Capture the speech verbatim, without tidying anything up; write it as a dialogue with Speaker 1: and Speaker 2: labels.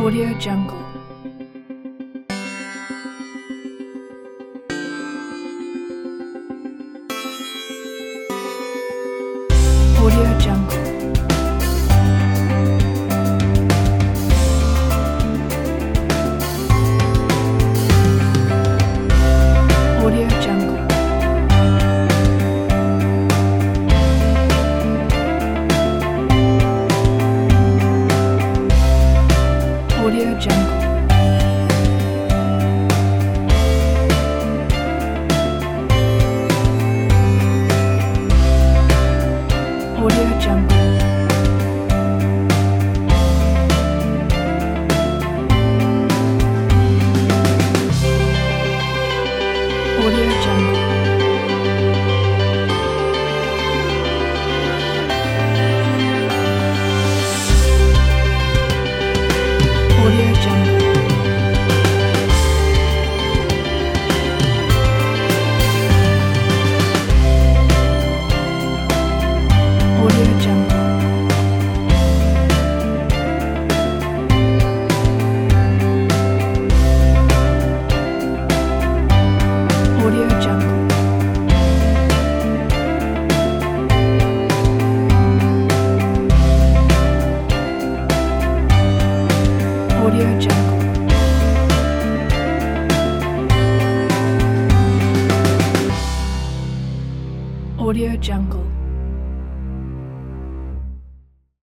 Speaker 1: Audio Jungle. Audio Jungle. Audio Jungle. Audio Jungle. Audio Jungle. Audio Jungle. Audio Jungle. Audio Jungle. Audio Jungle. Audio Jungle. Audio Jungle.